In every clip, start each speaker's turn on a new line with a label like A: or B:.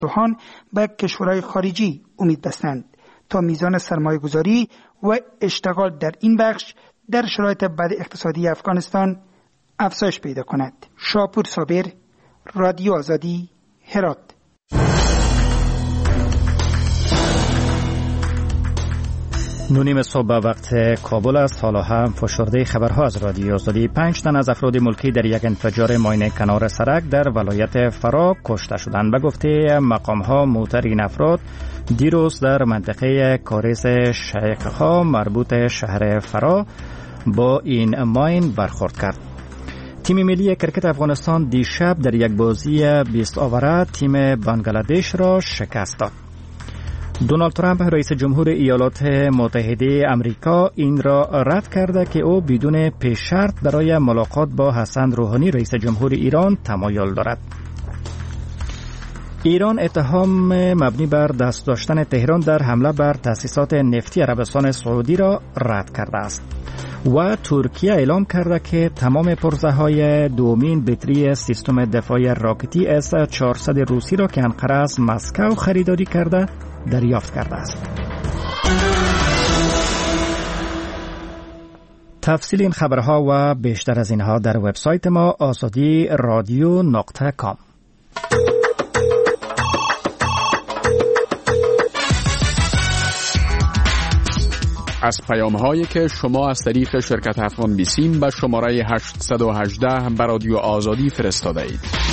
A: روحان به کشورهای خارجی امید بستند تا میزان سرمایه‌گذاری و اشتغال در این بخش در شرایط بد اقتصادی افغانستان افزایش پیدا کند. شاپور صابر، رادیو آزادی، هرات.
B: نونیم صبح وقت کابل است. حالا هم فشرده خبرها از رادیو آزادی. 5 تن از افراد ملکی در یک انفجار ماین کنار سرک در ولایت فرا کشته شدند. به گفته مقام‌ها موتر این افراد دیروز در منطقه کاریز شیخ‌ها مربوط شهر فرا با این ماین برخورد کرد. تیم ملی کرکت افغانستان دیشب در یک بازی 20 آوره تیم بنگلادش را شکست داد. دونالد ترامپ رئیس جمهور ایالات متحده آمریکا این را رد کرده که او بدون پیش شرط برای ملاقات با حسن روحانی رئیس جمهور ایران تمایل دارد. ایران اتهام مبنی بر دست داشتن تهران در حمله بر تأسیسات نفتی عربستان سعودی را رد کرده است و ترکیه اعلام کرده که تمام پرزه‌های دومین بطری سیستم دفاعی راکتی S-400 روسی را که انقره از مسکو خریداری کرده دریافت کرده است. تفصیل این خبرها و بیشتر از اینها در وبسایت ما azadi.radio.com.
C: از پیام‌هایی که شما از طریق شرکت افغان بیسیم به شماره 818 به رادیو آزادی فرستاده اید.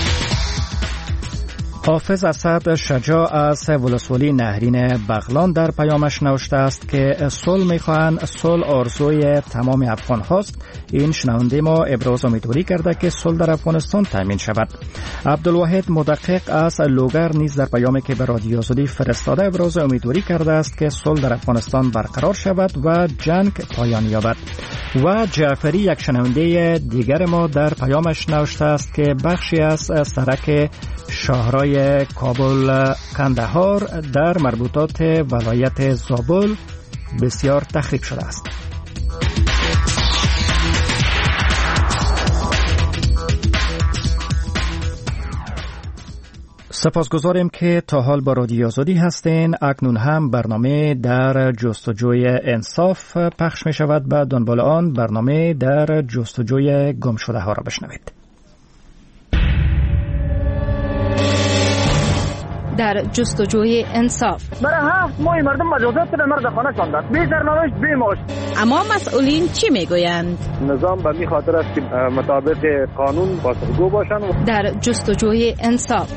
B: حافظ اسد شجاع از ولسوالی نهرین بغلان در پیامش نوشته است که صلح می‌خواهند، صلح آرزوی تمام افغان هاست. این شنونده ما ابراز امیدواری کرده که صلح در افغانستان تامین شود. عبدالواحد مدقق از لوگر نیز در پیامی که به رادیو آزادی فرستاده ابراز امیدواری کرده است که صلح در افغانستان برقرار شود و جنگ پایان یابد. و جعفری یک شنونده دیگر ما در پیامش نوشته است که بخشی از سرک شاهرای کابل کندهار در مربوطات ولایت زابل بسیار تخریب شده است. سپاسگزاریم که تا حال با رادیو آزادی هستین. اکنون هم برنامه در جستجوی انصاف پخش می شود. به دنبال آن برنامه در جستجوی گم شده ها را بشنوید.
D: در جستجوی انصاف
E: برای 7 ماه مردم مجازات شده، مرد خانه شاندند، بی سرنوشت بی معاش.
D: اما مسئولین چی میگویند؟
E: نظام به این خاطر است که مطابق قانون پاسخگو باشند.
D: در جستجوی انصاف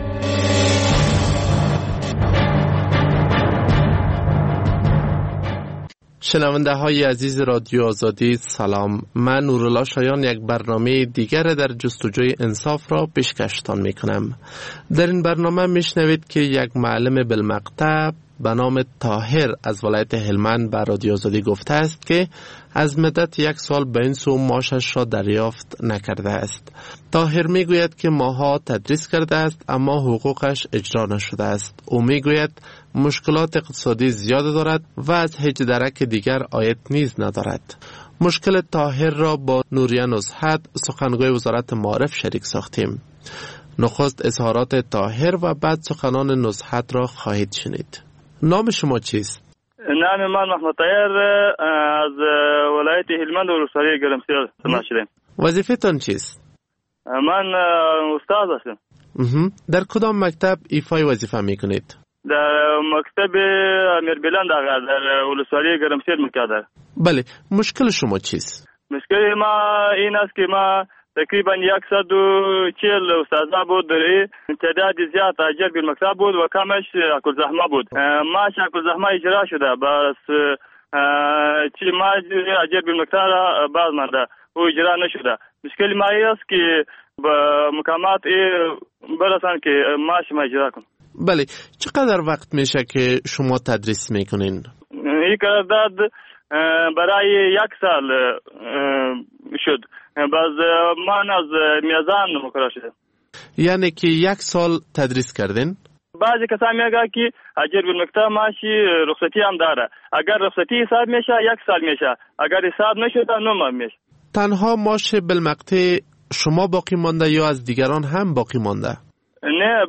F: شنونده های عزیز رادیو آزادی سلام. من نورالله شایان یک برنامه دیگر در جستجوی انصاف را پیشکشتان می کنم. در این برنامه می شنوید که یک معلم بالمقطع به نام طاهر از ولایت هلمند به رادیو آزادی گفته است که از مدت 1 سال به این سو معاشش را دریافت نکرده است. طاهر می گوید که ماها تدریس کرده است اما حقوقش اجرا نشده است. او می گوید مشکلات اقتصادی زیاد دارد و از هیچ درک دیگر عاید نیز ندارد. مشکل طاهر را با نوریه نصحت سخنگوی وزارت معارف شریک ساختیم. نخست اظهارات طاهر و بعد سخنان نصحت را خواهید شنید. نام شما چیست؟
G: نام من محمد طاهر از ولایت هلمند و ولسوالی گرمسیر تماشیدم.
F: وظیفه تان چیست؟
G: من استاد هستم.
F: در کدام مکتب ایفای وظیفه میکنید؟
G: در مکتب امیر بلند در ولسوالی گرمسیر میکردم.
F: بله، مشکل شما چیست؟
G: مشکل ما این است که ما تقریبا 140 استاذ بود، در تعداد زیاد اجر بالمکتب بود و کمش اکل زحمه بود. ما اکل زحمه اجرا شده، بس چی ما اجر بالمکتب باز مانده و اجرا نشده. مشکل ما است که با مقامات برسن که ماش ما اجرا کن.
F: بله، چقدر وقت میشه که شما تدریس میکنین؟
G: این قرارداد برای 1 سال شد. باز من از میزان مقرر شده.
F: یعنی که 1 سال تدریس کردین؟
G: بعضی کسا میگه که اجر بالمکتب ماشی رخصتی هم داره. اگر رخصتی حساب میشه 1 سال میشه، اگر حساب نشده 9 ماه میشه.
F: تنها ماش بالمقطع شما باقی مانده یا از دیگران هم باقی مانده؟
G: نه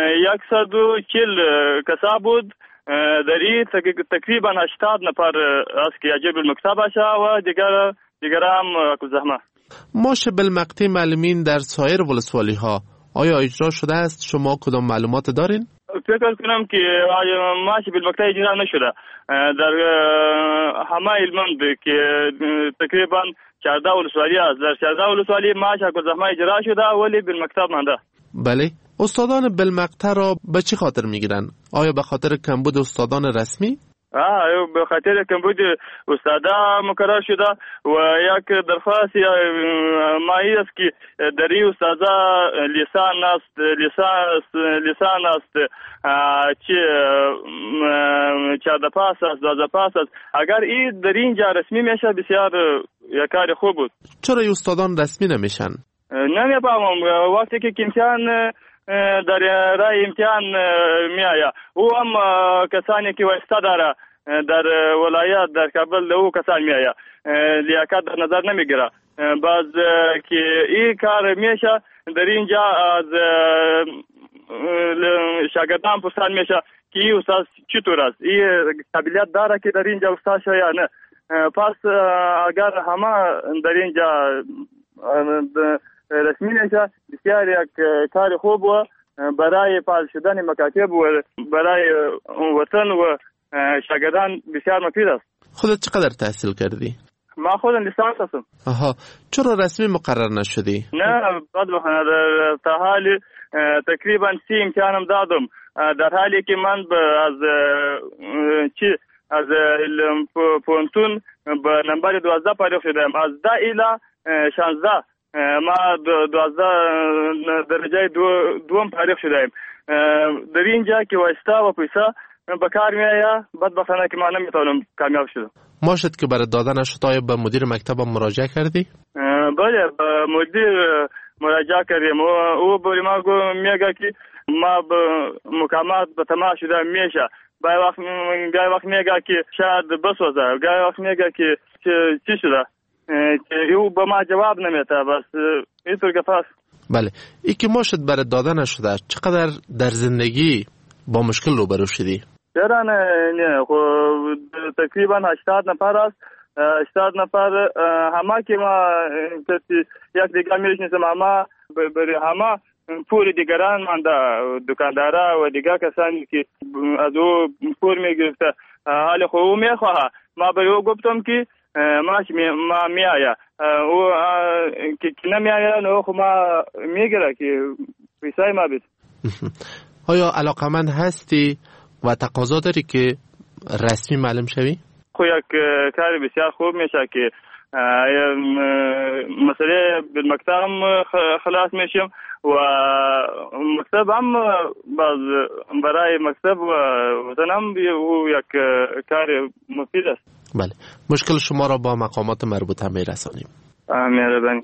G: 140 کسا بود. در این تقریبا 80 نفر است که عجب المکتب است و دیگر هم زحمه.
F: ماش بالمقطع معلمین در سایر ولسوالی ها آیا اجرا شده است؟ شما کدام معلومات دارین؟
G: فکر کنم که ماش بالمقطع اجرا نشده در همه هلمند که تقریبا 14 ولسوالی است. در 14 ولسوالی ماش زحمه اجرا شده ولی بالمقطع مانده.
F: بله. استادان بالمقطع را به چه خاطر میگیرن؟ آیا به خاطر کمبود استادان رسمی؟
G: به خاطر کمبود استادا مقرر شده و یک درخواست ما است که در این استادا لیسان است چه 14 پاس است 12 پاس است. اگر این در اینجا رسمی میشه بسیار یک کار خوب بود.
F: چرا استادان رسمی نمیشن؟
G: نمیفهمم. وقتی که امتحان در رای امتحان میآید او هم کسانی که واسطه داره در ولایت در کابل او کسان میآید لیاقت در نظر نمیگیره. باز که این کار میشه در اینجا از شاگردان پرسان میشه که این استاد چطور است، این قابلیت داره که در اینجا استاد شه یا نه. پس اگر همه در اینجا رسمی میشه بسیار یک کار خوب و برای فعال شدن مکاتب و برای وطن و شاگردان بسیار مفید است.
F: خودت چقدر تحصیل کردی؟
G: ما خودم لیسانس هستم.
F: آها، چرا رسمی مقرر نشدی؟
G: نه بعد تا حالی تقریبا 3 امتحانم دادم در حالی که من از پونتون به نمبر 12 پایدار شدم. از 10 الی 16 ما 12 درجه دوم پایدار شدم. در اینجا که واسطه و پیسه به کار میآید بدبختانه که ما نمیتونم کامیاب شدم.
F: ماشد که برای دادن شد آیا به مدیر مکتب مراجعه کردی؟
G: بله به مدیر مراجعه کردیم. او بری ما میگه که ما مکالمات به تمام شده میشه. گاهی وقت میگه که شاید بسوزه، گاهی وقت میگه که چی شده او به ما جواب نمیده. بس اینطور که پس
F: بله. ای که ماشد برای دادن شده چقدر در زندگی با مشکل روبرو شدی؟
G: چرا نه تقریبا 80 نفر است. 80 نفر همه که ما یک دیگر میشناسم همه همه پول دیگران مانده، دکاندارا و دیگر کسانی که از او پول میگرفته. حالا خب او میخواه ما به او گفتم که ما میآید او که نمیآید او خب ما میگیره که پیسای ما بید.
F: آیا علاقمند هستی و تقاضا داری که رسمی معلم شوی؟
G: خب یک کار بسیار خوب میشه که مسئله بالمکتب خلاص میشم و مکتب هم برای مکتب و وطن هم یک کار مفید است.
F: بله. مشکل شما را با مقامات مربوطه میرسانیم.
G: مهربانی.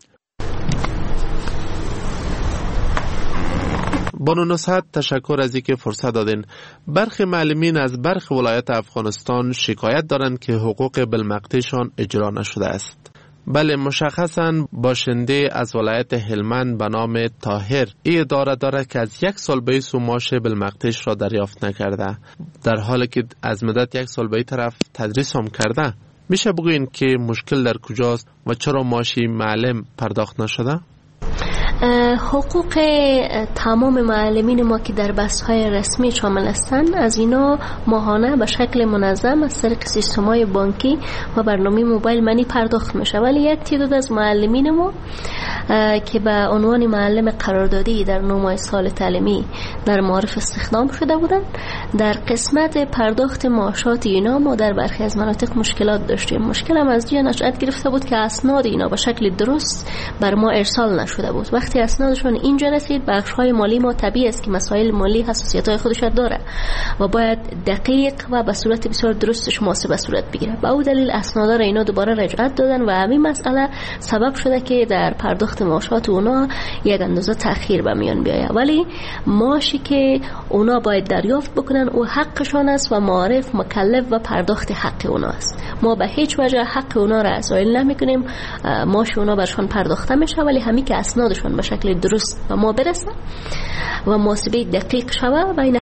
F: بانو نصحت تشکر از اینکه فرصت دادین. برخی معلمین از برخی ولایت افغانستان شکایت دارند که حقوق بالمقطعشان اجرا نشده است. بله، مشخصاً باشنده از ولایت هلمند به نام طاهر این ادعا دارد که از 1 سال بیش معاش بالمقطعش را دریافت نکرده، در حالی که از مدت 1 سال به این طرف تدریس هم کرده. میشه بگوین که مشکل در کجاست و چرا معاشی معلم پرداخت نشده؟
H: حقوق تمام معلمین ما که در بحث‌های رسمی شامل هستند از اینا ماهانه به شکل منظم از طریق سیستم‌های بانکی و برنامه موبایل منی پرداخت میشه. ولی یک تعداد از معلمین ما که به عنوان معلم قراردادی در 9 ماه سال تعلیمی در معارف استخدام شده بودند، در قسمت پرداخت معاشات اینا ما در برخی از مناطق مشکلات داشتیم. مشکل هم از جای نشأت گرفته بود که اسناد اینا به شکل درست بر ما ارسال نشده بود. وقتی اسنادشون اینجا رسید، بخش‌های مالی ما طبیعی است که مسائل مالی حساسیت‌های خودش داره و باید دقیق و به صورت بسیار درستش محاسبه صورت بگیره. به اون دلیل اسنادا را اینا دوباره رجعت دادن و همین مسئله سبب شده که در پرداخت پرداخت معاشات اونا یک اندازه تأخیر به میان بیاید، ولی معاشی که اونا باید دریافت بکنن او حقشان است و معارف مکلف و پرداخت حق اونا است. ما به هیچ وجه حق اونا را زایل نمیکنیم، معاش اونا برشان پرداخته میشه، ولی همین که اسنادشون به شکل درست به ما برسه و محاسبه دقیق شوه و